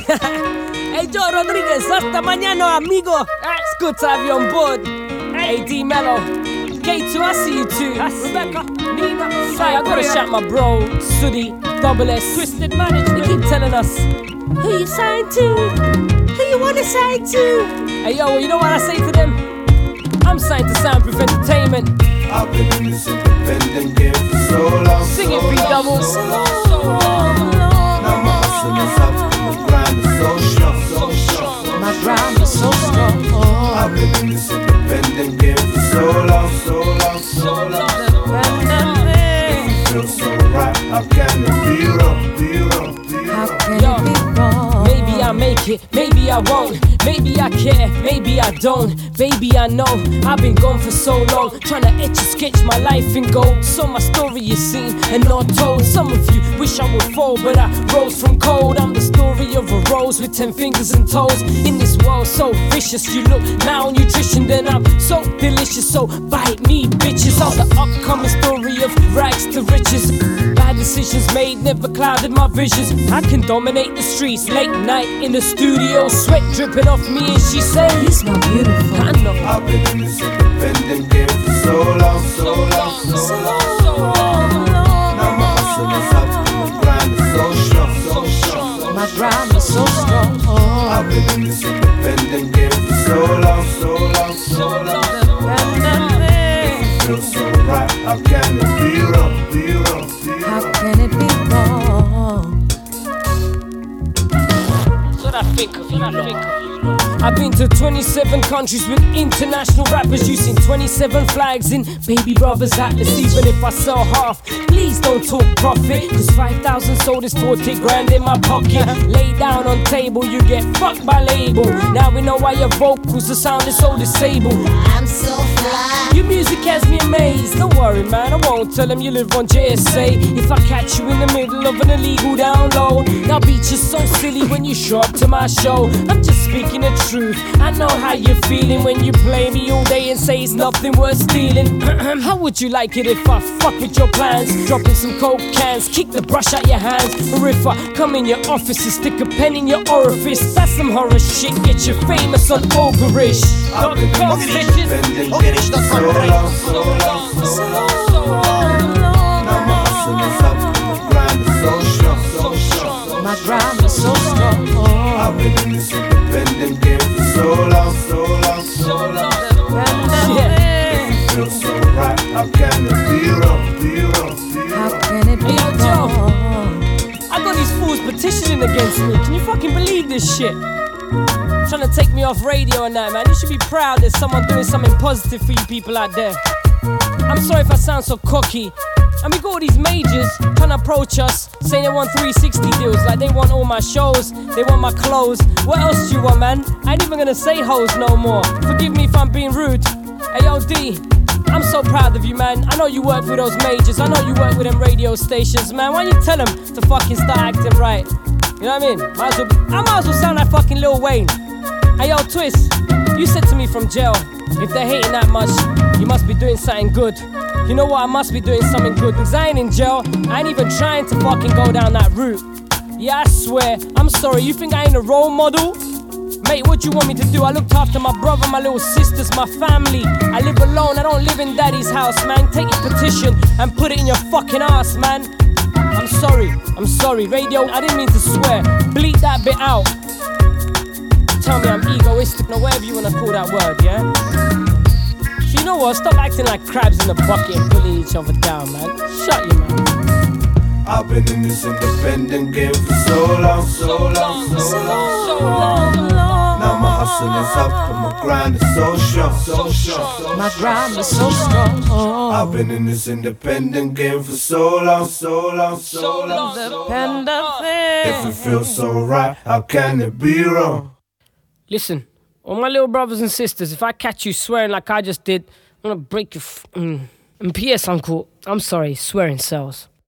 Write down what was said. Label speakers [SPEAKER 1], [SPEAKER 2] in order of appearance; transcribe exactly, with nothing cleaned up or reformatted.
[SPEAKER 1] Hey, Joe Rodriguez, hasta mañana, amigo. It's good to have you on board. Hey, D Mello. K two, I see you too. Rebecca, Nina. Hey, I gotta shout my bro, Sudi, Double S, Twisted Management. They keep telling us, who you signed to? Who you wanna sign to? Hey, yo, you know what I say to them? I'm signed to Soundproof Entertainment.
[SPEAKER 2] I've been in this independent game for so long.
[SPEAKER 1] Sing it, B-Double.
[SPEAKER 2] So long, so long. Now my hustle is up, my grind is so strong, so strong.
[SPEAKER 1] My grind is so strong.
[SPEAKER 2] I've been in this independent game for so long, so long, so long. If it feels so right, how can it be wrong, be wrong, be wrong?
[SPEAKER 1] Yo, maybe I make it, maybe I won't. Maybe I care, maybe I don't. Baby, I know I've been gone for so long, trying to etch a sketch my life in gold. So my story is seen and not told. Some of you wish I would fall, but I rose from cold. I'm the story of a rose with ten fingers and toes. In this world so vicious, you look malnutrition, then I'm so delicious. So bite me, bitches. I'm the upcoming story of rags to riches. Bad decisions made never clouded my visions. I can dominate the streets, late night in the studio, sweat dripping off me, and she said, "You smell beautiful." I know.
[SPEAKER 2] I've been in this independent game for so long, so long, so long, so long. Now my hustle is up, my grind is so strong, so strong.
[SPEAKER 1] My grind is so strong.
[SPEAKER 2] I've been in this independent game for so long, so long, so long. If it feels so right, how can it be wrong, be wrong, be wrong?
[SPEAKER 1] How can it be wrong? That's what I think of you, Lord. I've been to twenty-seven countries with international rappers, using twenty-seven flags in Baby Brothers Atlas. Even if I sell half, please don't talk profit, cause five thousand sold is forty grand in my pocket. Lay down on table, you get fucked by label. Now we know why your vocals, the sound is so disabled.
[SPEAKER 3] I'm so fly.
[SPEAKER 1] Your music has me amazed. Don't worry, man, I won't tell them you live on J S A. If I catch you in the middle of an illegal download, I'll beat you so silly when you show up to my show. I'm just speaking the truth. I know how you're feeling when you play me all day and say it's nothing worth stealing. How would you like it if I fuck with your plans? Dropping some coke cans, kick the brush out your hands. Or if I come in your office and stick a pen in your orifice? That's some horror shit, get you famous on Overish.
[SPEAKER 2] I've been in this independent game for so long, so long, so long, so long. Now my hustle is up, my grind is so strong, so strong.
[SPEAKER 1] My grind is so strong.
[SPEAKER 2] I've been in this independent game for so long, so long, so long.
[SPEAKER 1] Yeah.
[SPEAKER 2] If it feels so right, how can it be wrong, be wrong, be wrong?
[SPEAKER 1] How can it be hey, yo, Joe, I got these fools petitioning against me. Can you fucking believe this shit? Trying to take me off radio and that, man. You should be proud there's someone doing something positive for you people out there. I'm sorry if I sound so cocky. And we got all these majors trying to approach us, saying they want three sixty deals, like they want all my shows, they want my clothes. What else do you want, man? I ain't even gonna say hoes no more. Forgive me if I'm being rude. Hey, yo, D, I'm so proud of you, man. I know you work with those majors, I know you work with them radio stations, man. Why don't you tell them to fucking start acting right? You know what I mean? Might as well, I might as well sound like fucking Lil Wayne. Hey, yo, Twist, you said to me from jail, if they're hating that much, you must be doing something good. You know what, I must be doing something good, because I ain't in jail, I ain't even trying to fucking go down that route. Yeah, I swear, I'm sorry, you think I ain't a role model? Mate, what you want me to do? I looked after my brother, my little sisters, my family. I live alone, I don't live in daddy's house, man. Take your petition and put it in your fucking ass, man. I'm sorry, I'm sorry, radio, I didn't mean to swear. Bleep that bit out. Tell me I'm egoistic, or whatever you wanna call that word, yeah? So you know what, stop acting like crabs in the bucket and pulling each other down, man. Shut you, man.
[SPEAKER 2] I've been in this independent game for so long, so long, so long, so long. Now my hustle is up and my grind is so strong, so strong.
[SPEAKER 1] My grind is so strong.
[SPEAKER 2] I've been in this independent game for so long, so long, so long. If it feels so right, how can it be wrong?
[SPEAKER 1] Listen, all my little brothers and sisters, if I catch you swearing like I just did, I'm gonna break your f- mm. And P S, Uncle, I'm sorry, swearing sells.